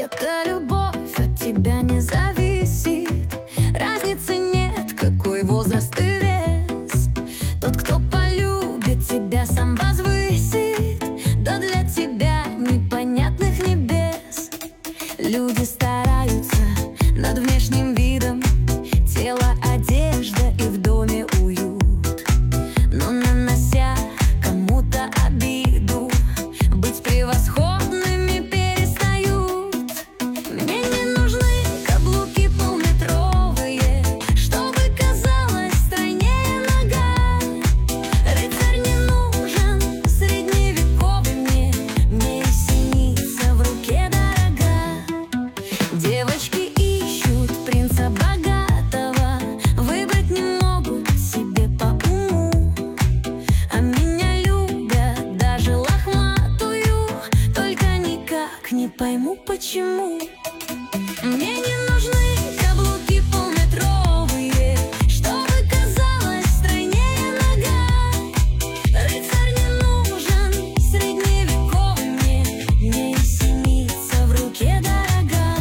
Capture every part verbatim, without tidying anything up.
Эта любовь от тебя не зависит, разницы нет, какой возраст и вес. Тот, кто полюбит тебя, сам возвысит до для тебя непонятных небес. Люди стараются над внешним видом, тело, одежда и в доме уют, но нанося кому-то обиду, быть превосходными перестают. Мне не нужны каблуки полметровые, чтобы казалось стройнее нога. Рыцарь не нужен средневековый мне, мне и синица в руке дорога. Девочки ищут принца богатого, выбрать не могут себе по уму, а меня любят даже лохматую, только никак не пойму почему. Мне не нужны каблуки полметровые, чтобы казалось стройнее нога. Рыцарь не нужен средневековый мне, мне и синица в руке дорога.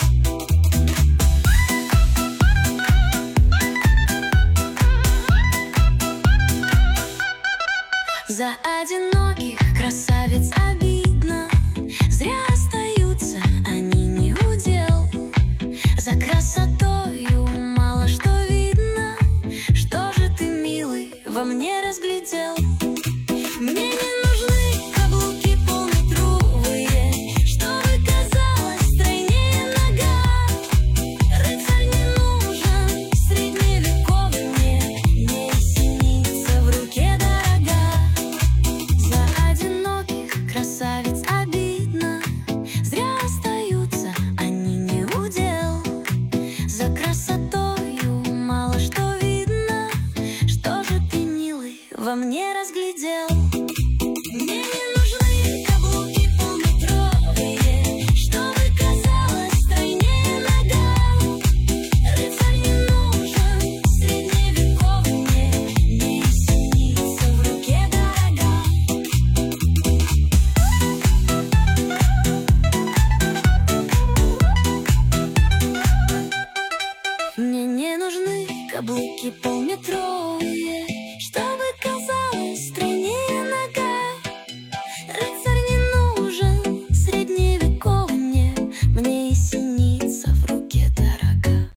За одиноких красавиц обидно, зря остаются они не удел. За красотою мало что видно, что же ты, милый, во мне разглядел? Мне не нужны каблуки полметровые, чтобы казалось стройнее нога. Рыцарь не нужен средневековый мне, мне и синица в руке дорога. За одиноких красавиц обидно, зря остаются они не удел. За красотою мало что видно, что же ты, милый, во мне разглядел? Мне не нужны каблуки полметровые, чтобы казалось стройнее нога. Рыцарь не нужен средневековый мне, мне и синица в руке дорога. Мне не нужны каблуки полметровые,